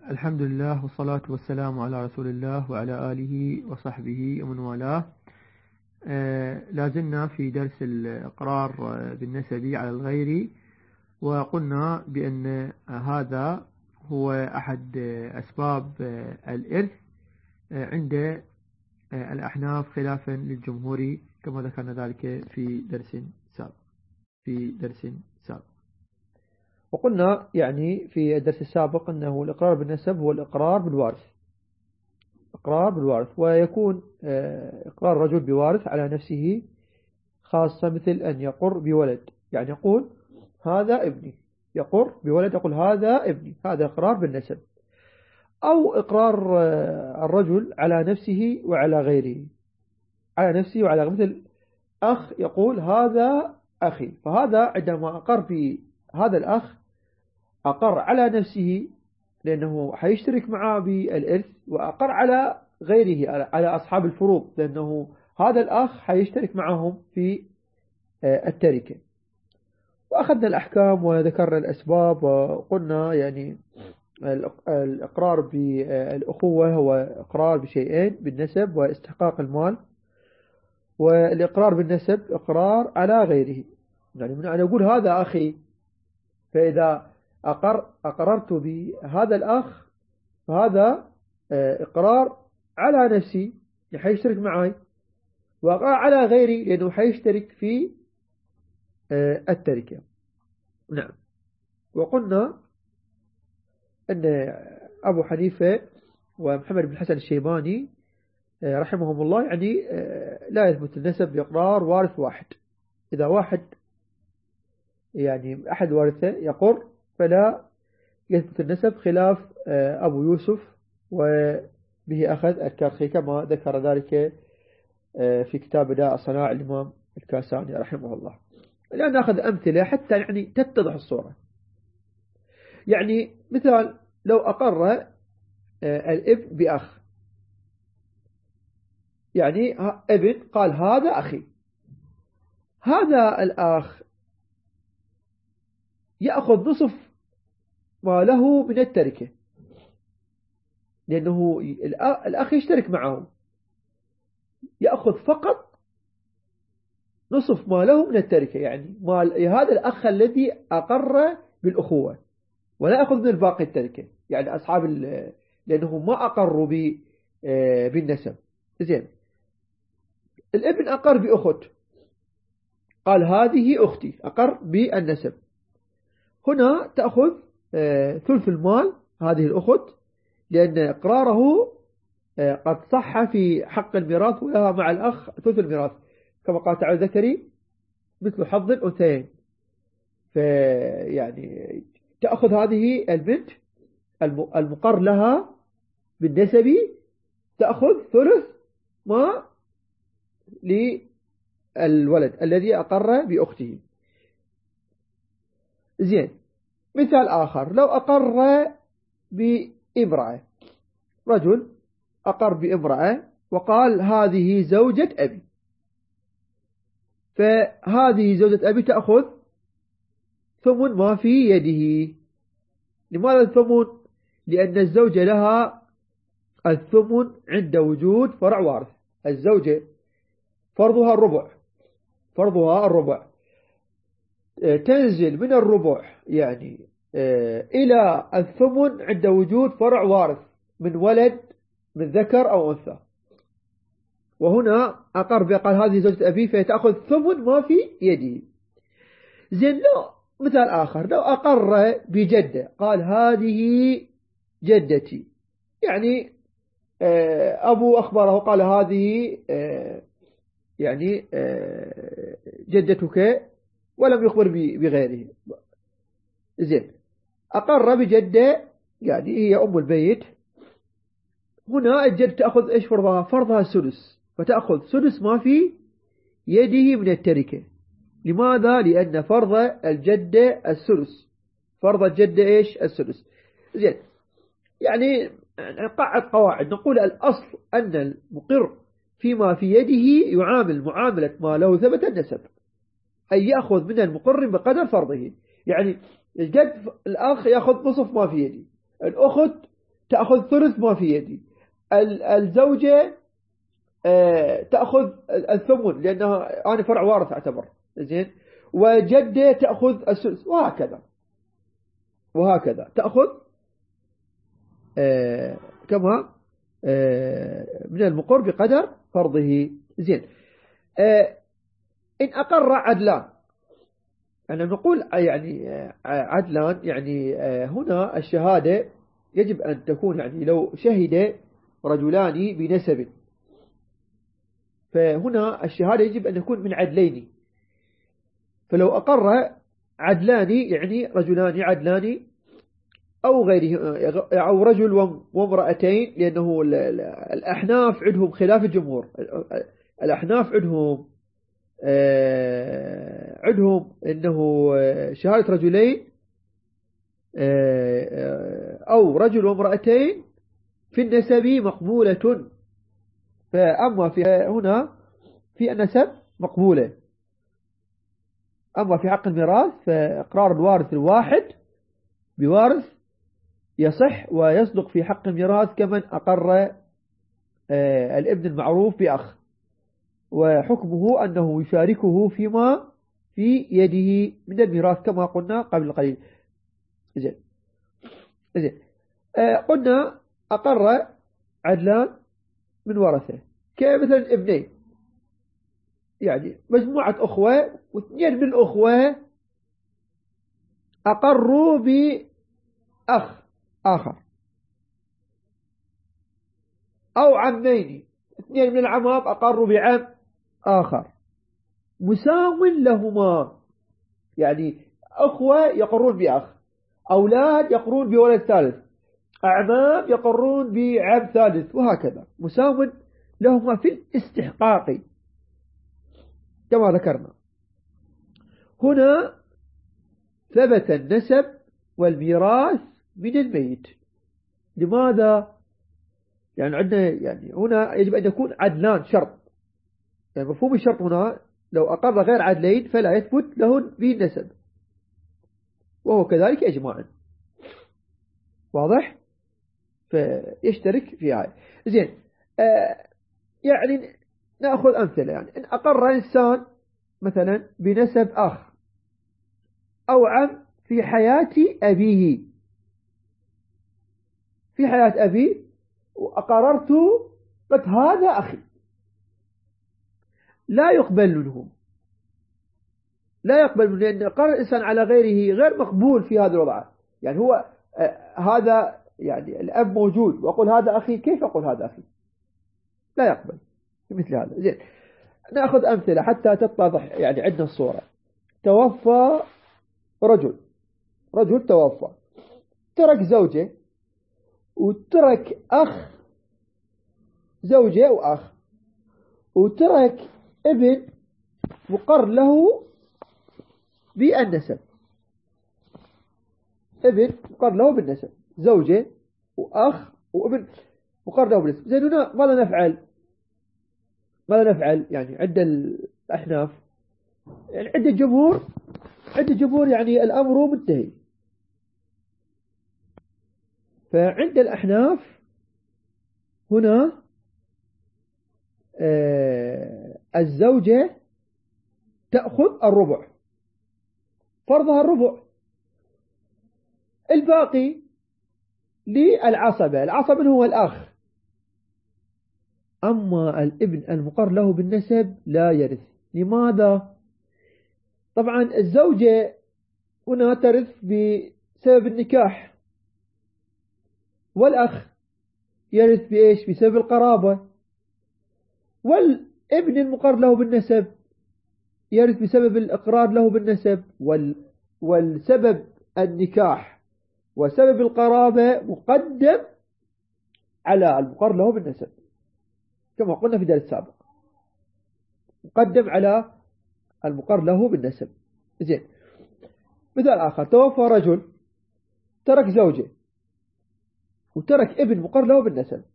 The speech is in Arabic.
الحمد لله والصلاة والسلام على رسول الله وعلى آله وصحبه ومن والاه. لازلنا في درس الإقرار بالنسب على الغير، وقلنا بأن هذا هو أحد أسباب الإرث عند الأحناف خلافا للجمهور، كما ذكرنا ذلك في درس سابق. وقلنا يعني في الدرس السابق أنه الإقرار بالنسب هو الإقرار بالوارث، ويكون إقرار الرجل بوارث على نفسه خاصة، مثل أن يقر بولد، يعني يقول هذا ابني، يقر بولد يقول هذا ابني، هذا إقرار بالنسب. أو إقرار الرجل على نفسه وعلى غيره، مثل أخ يقول هذا أخي، فهذا عندما أقر بهذا الأخ أقر على نفسه لأنه حيشترك معه بالإرث، وأقر على غيره على أصحاب الفروض لأنه هذا الأخ حيشترك معهم في التركة. وأخذنا الأحكام وذكرنا الأسباب، وقلنا يعني الإقرار بالأخوة هو إقرار بشيئين: بالنسب واستحقاق المال. والإقرار بالنسب إقرار على غيره، يعني من أن أقول هذا أخي، فإذا أقررت بهذا الأخ فهذا إقرار على نفسي حيشترك معي، وإقرار على غيري لأنه حيشترك في التركة. نعم. وقلنا أن أبو حنيفة ومحمد بن الحسن الشيباني رحمهم الله يعني لا يثبت النسب بإقرار وارث واحد. إذا واحد يعني أحد وارثه يقر فلا يثبت النسب، خلاف أبو يوسف، وبه أخذ الكرخي كما ذكر ذلك في كتاب داء صناع الإمام الكاساني رحمه الله. الآن نأخذ أمثلة حتى يعني تتضح الصورة. يعني مثال، لو أقر الابن بأخ، يعني ابن قال هذا أخي، هذا الأخ يأخذ نصف ما له من التركة، لأنه الأخ يشترك معه، يأخذ فقط نصف ما له من التركة، يعني مال هذا الأخ الذي أقر بالأخوة، ولا يأخذ من الباقي التركة، يعني أصحاب لأنهم ما أقروا بالنسب. زين، الابن أقر بأخت، قال هذه أختي، أقر بالنسب، هنا تأخذ ثلث المال هذه الأخت، لأن إقراره قد صح في حق الميراث، ولها مع الأخ ثلث الميراث، كما قال تعالى ذكري مثل حظ الأنثيين. فيعني تأخذ هذه البنت المقر لها بالنسب، تأخذ ثلث ما للولد الذي أقر بأخته. زين، مثال آخر، لو أقر بامرأة، رجل أقر بامرأة وقال هذه زوجة أبي، فهذه زوجة أبي تأخذ ثمن ما في يده. لماذا الثمن؟ لأن الزوجة لها الثمن عند وجود فرع وارث. الزوجة فرضها الربع، تنزل من الربع يعني إلى الثمن عند وجود فرع وارث من ولد، من ذكر أو أنثى. وهنا أقر بقال هذه زوجة أبي، فتأخذ ثمن ما في يده. زين، لو مثال آخر، لو أقر بجدة قال هذه جدتي، يعني أبو أخبره قال هذه يعني جدتك، ولم يخبر بغيره. زين، أقر بجدة يعني هي أم البيت، هنا الجد تأخذ إيش فرضها السدس، فتأخذ سدس ما في يده من التركة. لماذا؟ لأن فرض الجدة السدس، فرض الجدة إيش؟ السدس. زين، يعني نقعد قواعد، نقول الأصل أن المقر فيما في يده يعامل معاملة ما لو ثبت النسب، أي يأخذ من المقر بقدر فرضه. يعني الجد الأخ يأخذ نصف ما في يده، الأخت تأخذ ثلث ما في يدي. الزوجة تأخذ الثمن لأنها أنا فرع وارث أعتبر زين. وجدة تأخذ السدس، وهكذا تأخذ كما من المقر بقدر فرضه. زين. إن أقر عدلان، أنا نقول يعني عدلان يعني هنا الشهادة يجب أن تكون يعني لو شهد رجلان بنسب، فهنا الشهادة يجب أن تكون من عدلين. فلو أقر عدلان يعني رجلان عدلان أو غيره، أو رجل وامرأتين، لأنه الأحناف عندهم خلاف الجمهور. الأحناف عندهم أنه شهادة رجلين أو رجل وامرأتين في النسب مقبولة، فأما في هنا في النسب مقبولة. أما في حق الميراث فإقرار الوارث الواحد بوارث يصح ويصدق في حق الميراث كمن أقر الابن المعروف بأخ، وحكمه أنه يشاركه فيما في يده من الميراث كما قلنا قبل قليل. زين. قلنا أقر عدلان من ورثه كمثلا ابنين، يعني مجموعة أخوة، واثنين من الأخوة أقروا بأخ آخر، أو عمين، اثنين من العمام أقروا بعم آخر مساو لهما، يعني أخوة يقرون بأخ، أولاد يقرون بولد ثالث، أعمام يقرون بعم ثالث، وهكذا مساو لهما في الاستحقاق كما ذكرنا. هنا ثبت النسب والميراث من الميت. لماذا؟ يعني عندنا يعني هنا يجب أن يكون عدلان، شرط، يعني مفهوم الشرط هنا لو أقر غير عدلين فلا يثبت لهن به النسب، وهو كذلك إجماعا. واضح؟ فيشترك في هاي. زين. يعني نأخذ أمثلة. يعني إن أقر إنسان مثلا بنسب أخ أو عم في حياة أبيه، في حياة أبي، وأقررت قد هذا أخي، لا يقبل منه، لأن قرار الإنسان على غيره غير مقبول في هذه الوضع. يعني هو هذا يعني الأب موجود وأقول هذا أخي، كيف أقول هذا أخي؟ لا يقبل في مثل هذا. زين. نأخذ أمثلة حتى تتضح يعني عندنا الصورة. توفى رجل توفى، ترك زوجة وترك أخ، زوجة وأخ، وترك ابن مقر له بالنسب، ابن مقر له بالنسب، زوجة وأخ وابن مقر له بالنسب. زين. هنا ماذا نفعل يعني عند الأحناف؟ يعني عند الجمهور يعني الأمر منتهي. فعند الأحناف هنا الزوجة تأخذ الربع، فرضها الربع، الباقي للعصبة. العصبة هو الأخ. أما الابن المقر له بالنسب لا يرث. لماذا؟ طبعا الزوجة هنا ترث بسبب النكاح، والأخ يرث بإيش؟ بسبب القرابة، والابن المقر له بالنسب يرث بسبب الإقرار له بالنسب، والسبب النكاح وسبب القرابة مقدم على المقر له بالنسب كما قلنا في درس سابق، مقدم على المقر له بالنسب. زين. مثال آخر. توفى رجل ترك زوجة وترك ابن مقر له بالنسب،